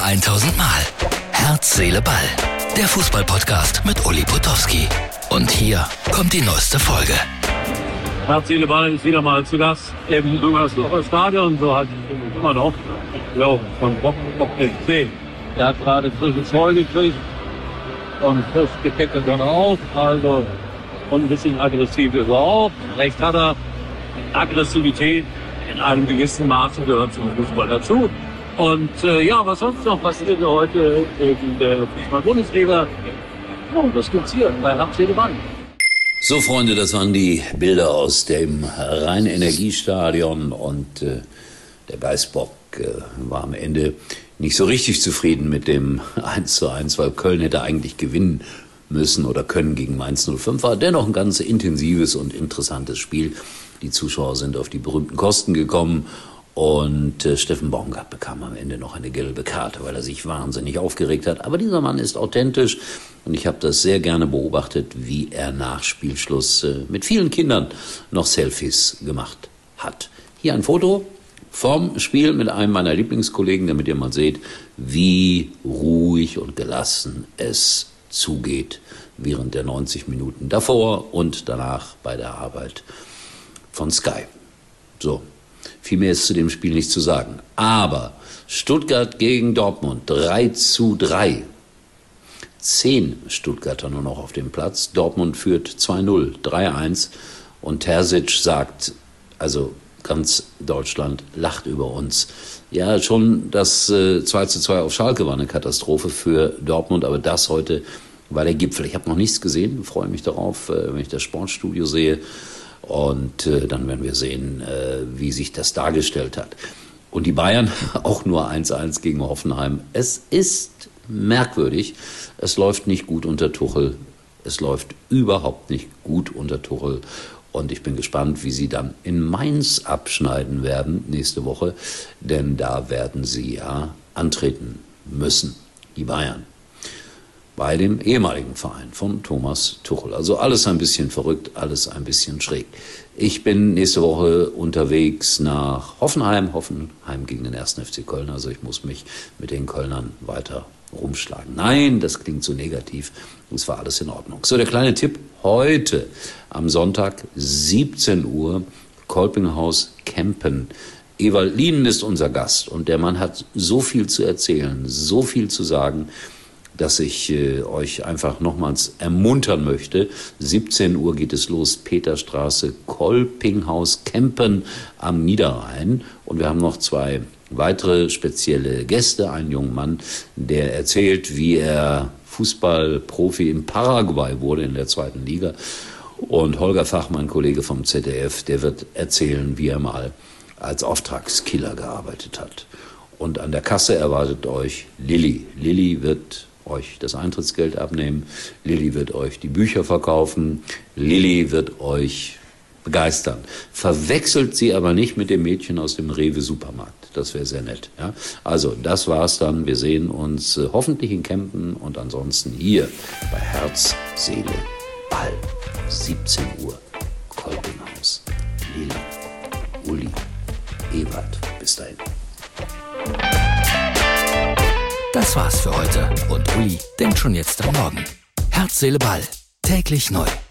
1000 Mal. Herz, Seele, Ball. Der Fußball-Podcast mit Uli Potowski. Und hier kommt die neueste Folge. Herz, Seele, Ball ist wieder mal zu Gast im Müngersdorfer Stadion. So hat immer noch. Ja, von Bock FC. Der hat gerade frisches Heu gekriegt und frisch gekettert dann auch. Also, und ein bisschen aggressiv ist er auch. Recht hat er. Aggressivität in einem gewissen Maße gehört zum Fußball dazu. Und was sonst noch passiert heute in der Fußball-Bundesliga? Oh, das gibt's hier bei Herz, Seele, Ball. So, Freunde, das waren die Bilder aus dem Rhein-Energiestadion und der Geißbock war am Ende nicht so richtig zufrieden mit dem 1:1, weil Köln hätte eigentlich gewinnen müssen oder können gegen Mainz 05. War dennoch ein ganz intensives und interessantes Spiel. Die Zuschauer sind auf die berühmten Kosten gekommen und Steffen Baumgart bekam am Ende noch eine gelbe Karte, weil er sich wahnsinnig aufgeregt hat. Aber dieser Mann ist authentisch und ich habe das sehr gerne beobachtet, wie er nach Spielschluss mit vielen Kindern noch Selfies gemacht hat. Hier ein Foto vom Spiel mit einem meiner Lieblingskollegen, damit ihr mal seht, wie ruhig und gelassen es zugeht während der 90 Minuten davor und danach bei der Arbeit von Sky. So, viel mehr ist zu dem Spiel nicht zu sagen. Aber Stuttgart gegen Dortmund 3:3. 10 Stuttgarter nur noch auf dem Platz. Dortmund führt 2:0, 3:1 und Terzic sagt, also ganz Deutschland lacht über uns. Ja, schon das 2:2 auf Schalke war eine Katastrophe für Dortmund, aber das heute war der Gipfel. Ich habe noch nichts gesehen, freue mich darauf, wenn ich das Sportstudio sehe. Und dann werden wir sehen, wie sich das dargestellt hat. Und die Bayern auch nur 1:1 gegen Hoffenheim. Es ist merkwürdig. Es läuft nicht gut unter Tuchel. Es läuft überhaupt nicht gut unter Tuchel. Und ich bin gespannt, wie sie dann in Mainz abschneiden werden nächste Woche. Denn da werden sie ja antreten müssen, die Bayern. Bei dem ehemaligen Verein von Thomas Tuchel. Also alles ein bisschen verrückt, alles ein bisschen schräg. Ich bin nächste Woche unterwegs nach Hoffenheim. Hoffenheim gegen den 1. FC Köln. Also ich muss mich mit den Kölnern weiter rumschlagen. Nein, das klingt so negativ. Es war alles in Ordnung. So, der kleine Tipp. Heute am Sonntag 17 Uhr Kolpinghaus Kempen. Ewald Lienen ist unser Gast und der Mann hat so viel zu erzählen, so viel zu sagen, dass ich euch einfach nochmals ermuntern möchte. 17 Uhr geht es los, Peterstraße, Kolpinghaus, Kempen am Niederrhein. Und wir haben noch 2 weitere spezielle Gäste. Einen jungen Mann, der erzählt, wie er Fußballprofi in Paraguay wurde in der 2. Liga. Und Holger Fachmann, Kollege vom ZDF, der wird erzählen, wie er mal als Auftragskiller gearbeitet hat. Und an der Kasse erwartet euch Lilly. Lilly wird euch das Eintrittsgeld abnehmen. Lilly wird euch die Bücher verkaufen. Lilly wird euch begeistern. Verwechselt sie aber nicht mit dem Mädchen aus dem Rewe-Supermarkt. Das wäre sehr nett. Ja? Also, das war's dann. Wir sehen uns hoffentlich in Kempen und ansonsten hier bei Herz, Seele, Ball. 17 Uhr. Kolpinghaus. Lilly, Uli, Ewald. Bis dahin. Das war's für heute und Uli denkt schon jetzt am Morgen. Herz, Seele, Ball. Täglich neu.